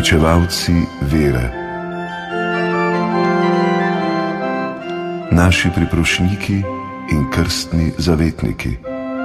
Pričevalci vere. Naši priprošniki in krstni zavetniki.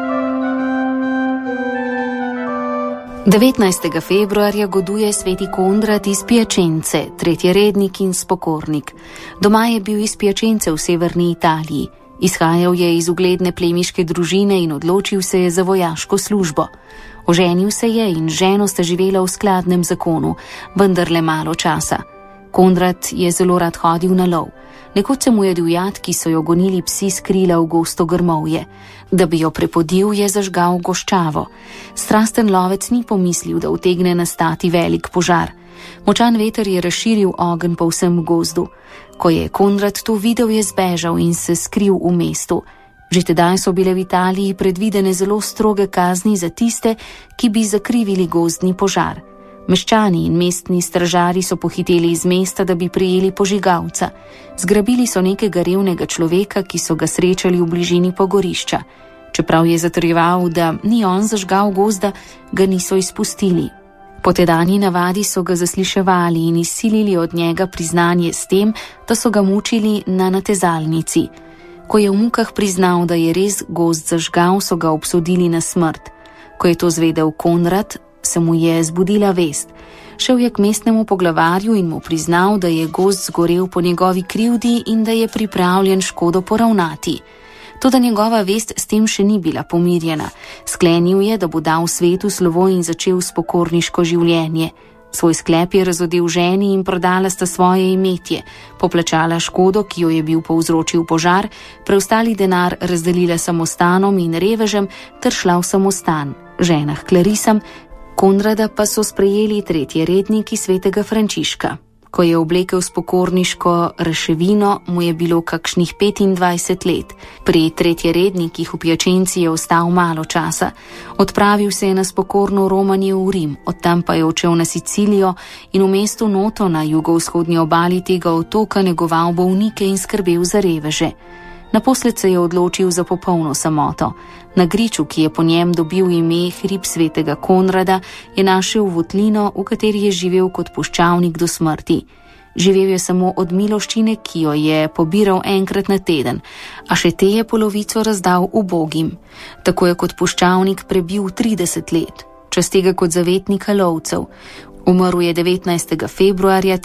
19. februarja goduje sveti Kondrat iz Piačence, tretjerednik in spokornik. Doma je bil iz Piačence v severni Italiji. Izhajal je iz ugledne plemiške družine in odločil se je za vojaško službo. Oženil se je in ženo sta živela v skladnem zakonu, vendar le malo časa. Kondrat je zelo rad hodil na lov. Nekoč se mu je divjad, ki so jo gonili psi, skrila v gosto grmovje. Da bi jo prepodil, je zažgal goščavo. Strasten lovec ni pomislil, da utegne nastati velik požar. Močan veter je razširil ogenj po vsem gozdu. Ko je Kondrat to videl, je zbežal in se skril v mestu. Že tedaj so bile v Italiji predvidene zelo stroge kazni za tiste, ki bi zakrivili gozdni požar. Meščani in mestni stražari so pohiteli iz mesta, da bi prijeli požigalca. Zgrabili so nekega revnega človeka, ki so ga srečali v bližini pogorišča. Čeprav je zatrjeval, da ni on zažgal gozda, ga niso izpustili. Po tedanji navadi so ga zasliševali in izsilili od njega priznanje s tem, da so ga mučili na natezalnici. Ko je v mukah priznal, da je res gozd zažgal, so ga obsodili na smrt. Ko je to zvedel Kondrat, se mu je zbudila vest. Šel je k mestnemu poglavarju in mu priznal, da je gozd zgorel po njegovi krivdi in da je pripravljen škodo poravnati. Toda njegova vest s tem še ni bila pomirjena. Sklenil je, da bo dal svetu slovo in začel spokorniško življenje. Svoj sklep je razodel ženi in prodala sta svoje imetje, poplačala škodo, ki jo je bil povzročil požar, preostali denar razdelila samostanom in revežem ter šla v samostan, ženah Klarisam. Konrada pa so sprejeli tretjeredniki svetega Frančiška. Ko je oblekel spokorniško raševino, mu je bilo kakšnih 25 let. Pri tretjerednikih v Piačenci je ostal malo časa. Odpravil se je na spokorno romanje v Rim, odtam pa je odšel na Sicilijo in v mestu Noto na jugovzhodnji obali tega otoka negoval bolnike in skrbel za reveže. Naposled se je odločil za popolno samoto. Na griču, ki je po njem dobil ime hrib svetega Konrada, je našel votlino, v kateri je živel kot puščavnik do smrti. Živel je samo od miloščine, ki jo je pobiral enkrat na teden, a še te je polovico razdal ubogim. Tako je kot puščavnik prebil 30 let, čez tega kot zavetnika lovcev. Umrl je 19. februarja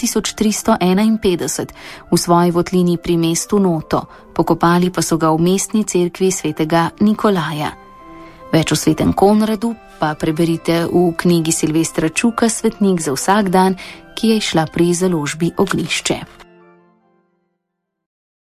1351 v svoji votlini pri mestu Noto, pokopali pa so ga v mestni cerkvi svetega Nikolaja. Več o svetem Konradu pa preberite v knjigi Silvestra Čuka Svetnik za vsak dan, ki je izšla pri založbi Ognjišče.